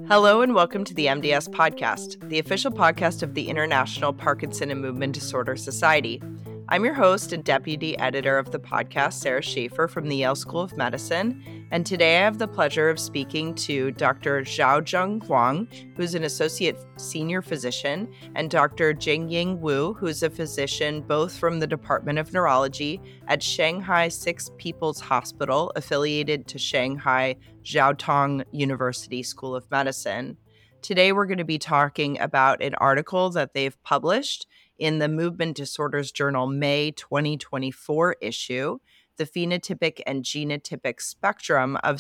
Hello and welcome to the MDS Podcast, the official podcast of the International Parkinson and Movement Disorder Society. I'm your host and deputy editor of the podcast, Sarah Schaefer from the Yale School of Medicine, and today I have the pleasure of speaking to Dr. Xiaozheng Huang, who's an associate senior physician, and Dr. Jingying Wu, who's a physician both from the Department of Neurology at Shanghai Six People's Hospital, affiliated to Shanghai Jiaotong University School of Medicine. Today we're going to be talking about an article that they've published in the Movement Disorders Journal May 2024 issue, the phenotypic and genotypic spectrum of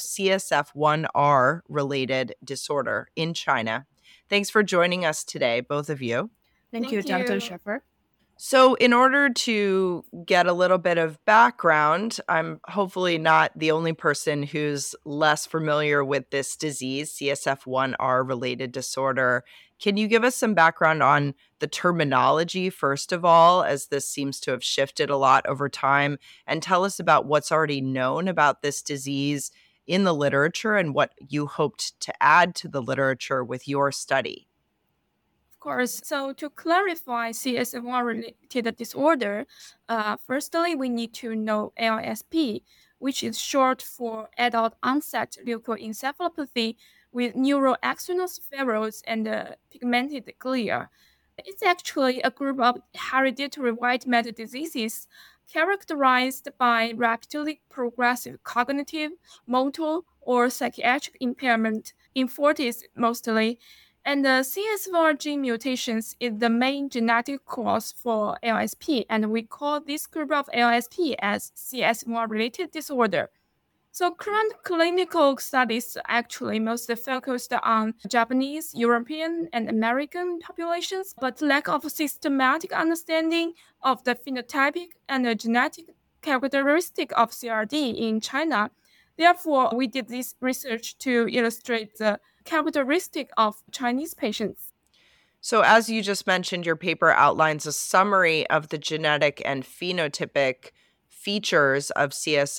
CSF1R related disorder in China. Thanks for joining us today, both of you. Thank you, Dr. Schaefer. So in order to get a little bit of background, I'm hopefully not the only person who's less familiar with this disease, CSF1R related disorder. Can you give us some background on the terminology, first of all, as this seems to have shifted a lot over time, and tell us about what's already known about this disease in the literature and what you hoped to add to the literature with your study? Of course. So to clarify CSF1-related disorder, firstly, we need to know ALSP, which is short for adult onset leukoencephalopathy with neuroaxonal spheroids and pigmented glia. It's actually a group of hereditary white matter diseases characterized by rapidly progressive cognitive, motor, or psychiatric impairment in 40s mostly. And the CSF1R gene mutations is the main genetic cause for ALSP, and we call this group of ALSP as CSF1-related disorder. So current clinical studies actually mostly focused on Japanese, European, and American populations, but lack of systematic understanding of the phenotypic and the genetic characteristic of CRD in China. Therefore, we did this research to illustrate the characteristic of Chinese patients. So as you just mentioned, your paper outlines a summary of the genetic and phenotypic features of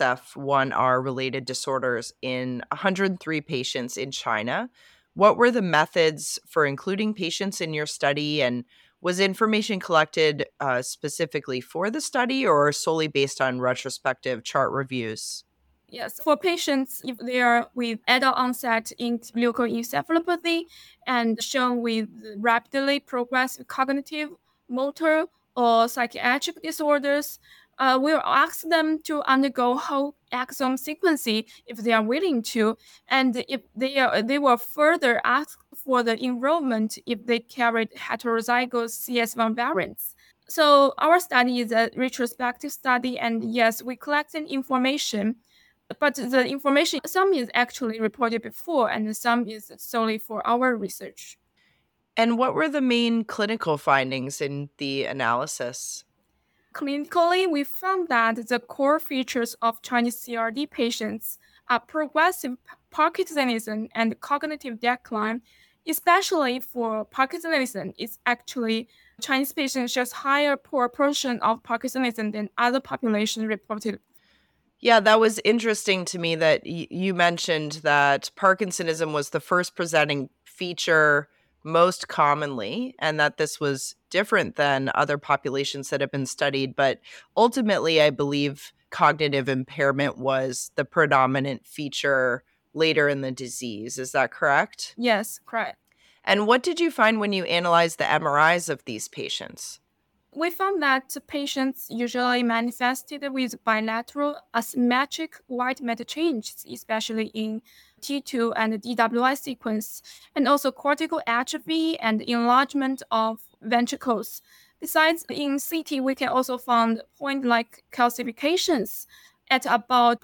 CSF1R related disorders in 103 patients in China. What were the methods for including patients in your study, and was information collected specifically for the study or solely based on retrospective chart reviews? Yes, for patients, if they are with adult onset in leukoencephalopathy and shown with rapidly progressive cognitive, motor, or psychiatric disorders, we'll ask them to undergo whole exome sequencing if they are willing to, and if they will further ask for the enrollment if they carried heterozygous CS1 variants. So our study is a retrospective study, and yes, we collected information. But the information, some is actually reported before and some is solely for our research. And what were the main clinical findings in the analysis? Clinically, we found that the core features of Chinese CRD patients are progressive Parkinsonism and cognitive decline. Especially for Parkinsonism, it's actually Chinese patients shows higher proportion of Parkinsonism than other populations reported. Yeah, that was interesting to me that you mentioned that Parkinsonism was the first presenting feature most commonly, and that this was different than other populations that have been studied. But ultimately, I believe cognitive impairment was the predominant feature later in the disease. Is that correct? Yes, correct. And what did you find when you analyzed the MRIs of these patients? We found that patients usually manifested with bilateral asymmetric white matter changes, especially in T2 and DWI sequence, and also cortical atrophy and enlargement of ventricles. Besides, in CT, we can also find point-like calcifications at about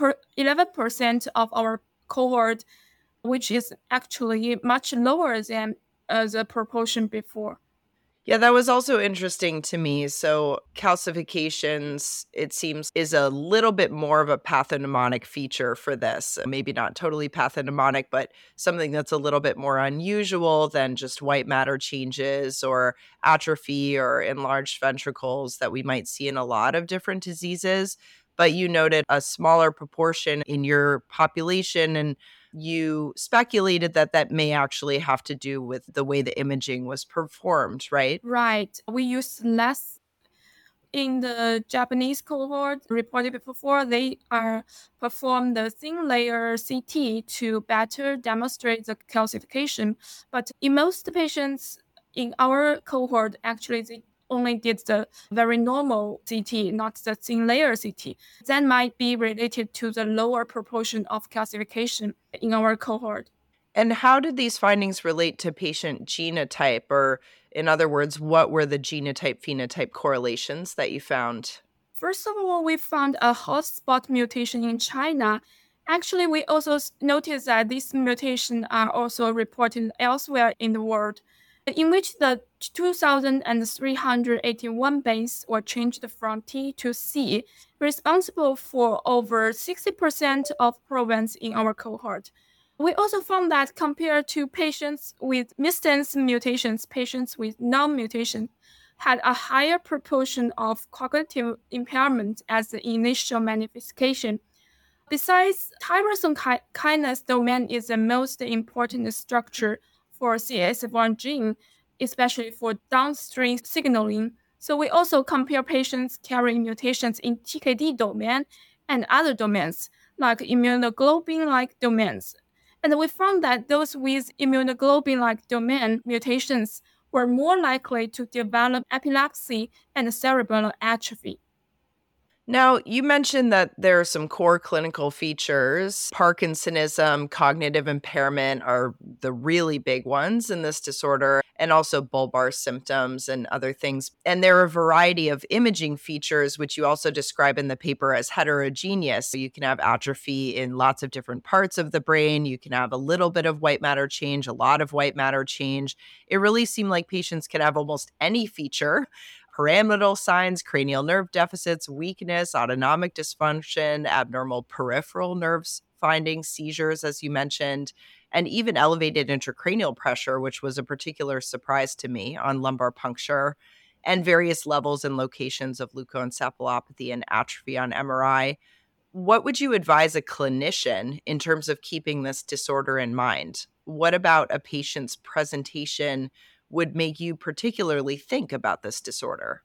11% of our cohort, which is actually much lower than the proportion before. Yeah, that was also interesting to me. So, calcifications, it seems, is a little bit more of a pathognomonic feature for this. Maybe not totally pathognomonic, but something that's a little bit more unusual than just white matter changes or atrophy or enlarged ventricles that we might see in a lot of different diseases. But you noted a smaller proportion in your population. And you speculated that that may actually have to do with the way the imaging was performed, right? Right. We use less in the Japanese cohort reported before. They are perform the thin layer CT to better demonstrate the calcification. But in most patients in our cohort, actually they only did the very normal CT, not the thin layer CT. That might be related to the lower proportion of calcification in our cohort. And how did these findings relate to patient genotype? Or, in other words, what were the genotype phenotype correlations that you found? First of all, we found a hotspot mutation in China. Actually, we also noticed that these mutations are also reported elsewhere in the world, in which the 2,381 bases were changed from T to C, responsible for over 60% of province in our cohort. We also found that compared to patients with missense mutations, patients with non-mutation had a higher proportion of cognitive impairment as the initial manifestation. Besides, tyrosine kinase domain is the most important structure for CSF1 gene, especially for downstream signaling. So we also compare patients carrying mutations in TKD domain and other domains, like immunoglobulin-like domains. And we found that those with immunoglobulin-like domain mutations were more likely to develop epilepsy and cerebral atrophy. Now, you mentioned that there are some core clinical features. Parkinsonism, cognitive impairment are the really big ones in this disorder, and also bulbar symptoms and other things. And there are a variety of imaging features, which you also describe in the paper as heterogeneous. So you can have atrophy in lots of different parts of the brain. You can have a little bit of white matter change, a lot of white matter change. It really seemed like patients could have almost any feature. Pyramidal signs, cranial nerve deficits, weakness, autonomic dysfunction, abnormal peripheral nerves findings, seizures, as you mentioned, and even elevated intracranial pressure, which was a particular surprise to me on lumbar puncture, and various levels and locations of leukoencephalopathy and atrophy on MRI. What would you advise a clinician in terms of keeping this disorder in mind? What about a patient's presentation would make you particularly think about this disorder?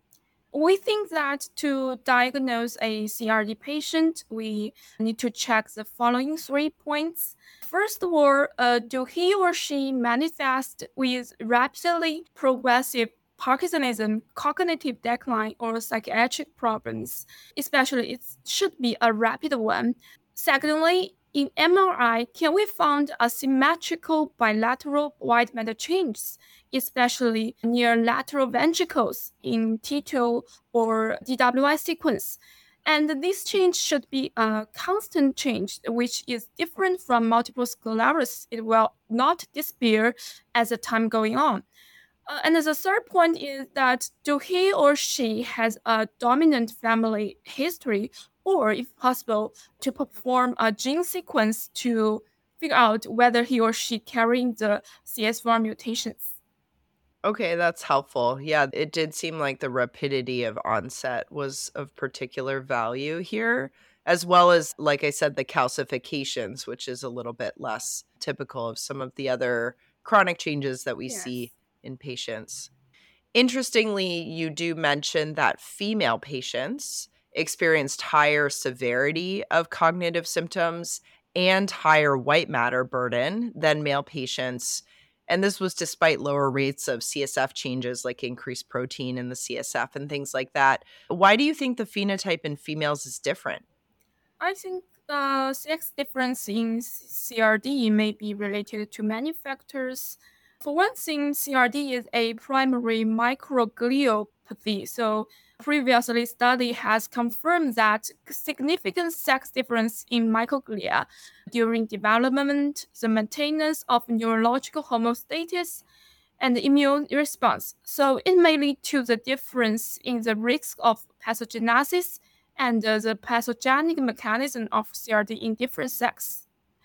We think that to diagnose a CRD patient, we need to check the following 3 points. First of all, do he or she manifest with rapidly progressive Parkinsonism, cognitive decline, or psychiatric problems? Especially, it should be a rapid one. Secondly, in MRI, can we find asymmetrical bilateral white matter changes, especially near lateral ventricles in T2 or DWI sequence? And this change should be a constant change, which is different from multiple sclerosis. It will not disappear as the time going on. And the third point is that do he or she has a dominant family history, or if possible, to perform a gene sequence to figure out whether he or she carrying the CS1 mutations. Okay, that's helpful. Yeah, it did seem like the rapidity of onset was of particular value here, as well as, like I said, the calcifications, which is a little bit less typical of some of the other chronic changes that we see Yes. in patients. Interestingly, you do mention that female patients experienced higher severity of cognitive symptoms and higher white matter burden than male patients. And this was despite lower rates of CSF changes like increased protein in the CSF and things like that. Why do you think the phenotype in females is different? I think the sex difference in CRD may be related to many factors. For one thing, CRD is a primary microgliopathy. So previously study has confirmed that significant sex difference in microglia during development, the maintenance of neurological homeostasis, and the immune response. So it may lead to the difference in the risk of pathogenesis and the pathogenic mechanism of CRD in different sex.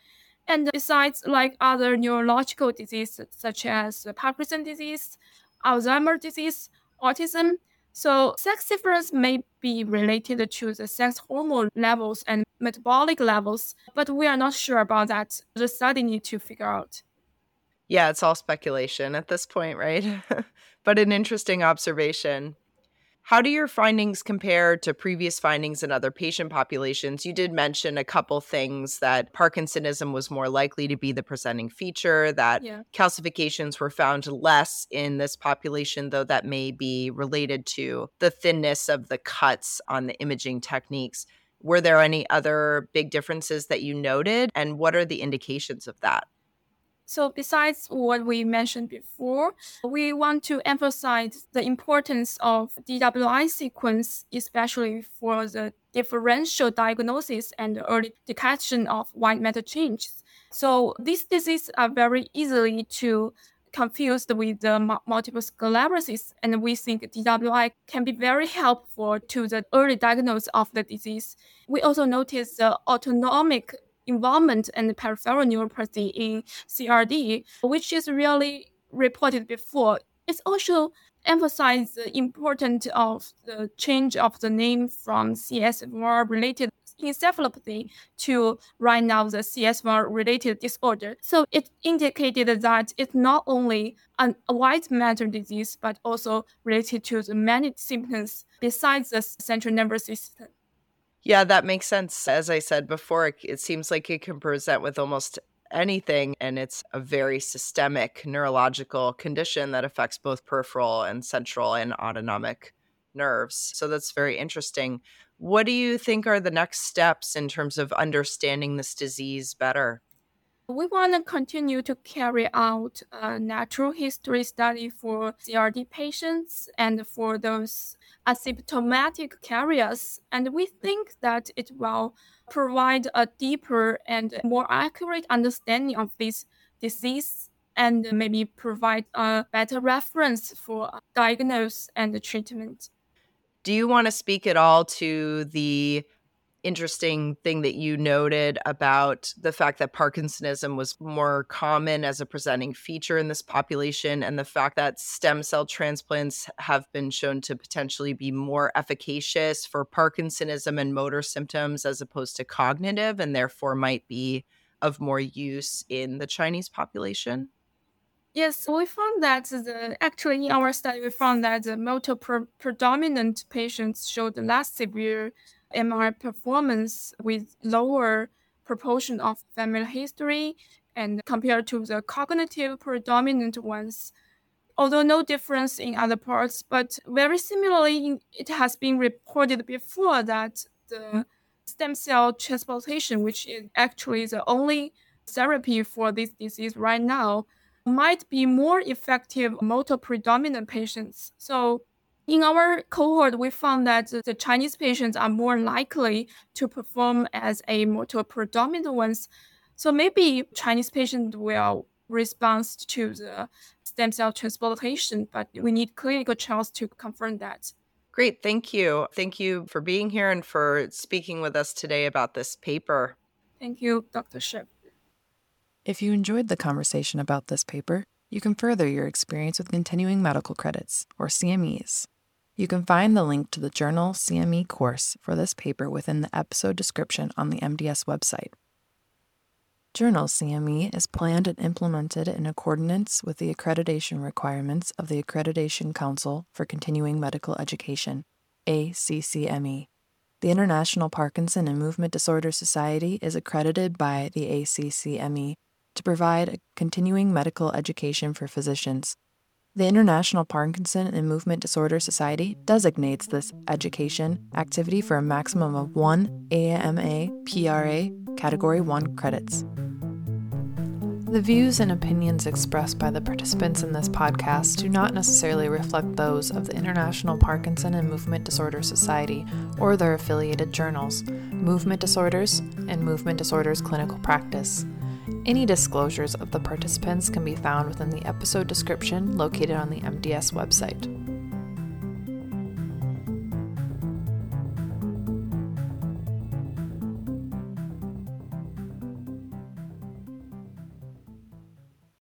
And besides, like other neurological diseases such as Parkinson's disease, Alzheimer's disease, autism, So sex difference may be related to the sex hormone levels and metabolic levels, but we are not sure about that. The study need to figure out. Yeah, it's all speculation at this point, right? But an interesting observation. How do your findings compare to previous findings in other patient populations? You did mention a couple things that Parkinsonism was more likely to be the presenting feature, that Yeah. calcifications were found less in this population, though that may be related to the thinness of the cuts on the imaging techniques. Were there any other big differences that you noted, and what are the indications of that? So besides what we mentioned before, we want to emphasize the importance of DWI sequence, especially for the differential diagnosis and early detection of white matter changes. So these diseases are very easily to confused with the multiple sclerosis, and we think DWI can be very helpful to the early diagnosis of the disease. We also notice the autonomic involvement and peripheral neuropathy in CRD, which is really reported before. It's also emphasized the importance of the change of the name from CSF1 related encephalopathy to right now the CSF1 related disorder. So it indicated that it's not only a white matter disease, but also related to the many symptoms besides the central nervous system. Yeah, that makes sense. As I said before, it seems like it can present with almost anything, and it's a very systemic neurological condition that affects both peripheral and central and autonomic nerves. So that's very interesting. What do you think are the next steps in terms of understanding this disease better? We want to continue to carry out a natural history study for CRD patients and for those asymptomatic carriers. And we think that it will provide a deeper and more accurate understanding of this disease and maybe provide a better reference for diagnosis and treatment. Do you want to speak at all to the interesting thing that you noted about the fact that Parkinsonism was more common as a presenting feature in this population, and the fact that stem cell transplants have been shown to potentially be more efficacious for Parkinsonism and motor symptoms as opposed to cognitive, and therefore might be of more use in the Chinese population? Yes, we found that actually in our study, we found that the motor predominant patients showed less severe MRI performance with lower proportion of family history and compared to the cognitive predominant ones. Although no difference in other parts, but very similarly, it has been reported before that the stem cell transplantation, which is actually the only therapy for this disease right now, might be more effective motor predominant patients. So in our cohort, we found that the Chinese patients are more likely to perform as a motor predominant ones. So maybe Chinese patients will respond to the stem cell transplantation, but we need clinical trials to confirm that. Great. Thank you. Thank you for being here and for speaking with us today about this paper. Thank you, Dr. Ship. If you enjoyed the conversation about this paper, you can further your experience with continuing medical credits, or CMEs. You can find the link to the journal CME course for this paper within the episode description on the MDS website. Journal CME is planned and implemented in accordance with the accreditation requirements of the Accreditation Council for Continuing Medical Education, ACCME. The International Parkinson and Movement Disorder Society is accredited by the ACCME to provide a continuing medical education for physicians. The International Parkinson and Movement Disorder Society designates this education activity for a maximum of 1 AMA PRA Category 1 credits. The views and opinions expressed by the participants in this podcast do not necessarily reflect those of the International Parkinson and Movement Disorder Society or their affiliated journals, Movement Disorders and Movement Disorders Clinical Practice. Any disclosures of the participants can be found within the episode description located on the MDS website.